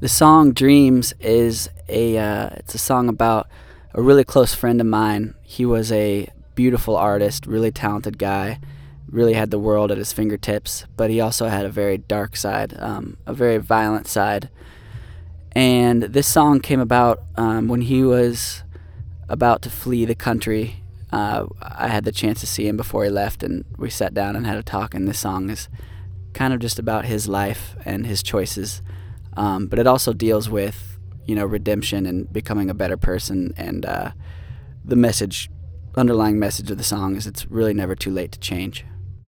The song "Dreams" is it's a song about a really close friend of mine. He was a beautiful artist, really talented guy, really had the world at his fingertips, but he also had a very dark side, a very violent side. And this song came about when he was about to flee the country. I had the chance to see him before he left, and we sat down and had a talk. And this song is kind of just about his life and his choices, but it also deals with redemption and becoming a better person. And the underlying message of the song is it's really never too late to change.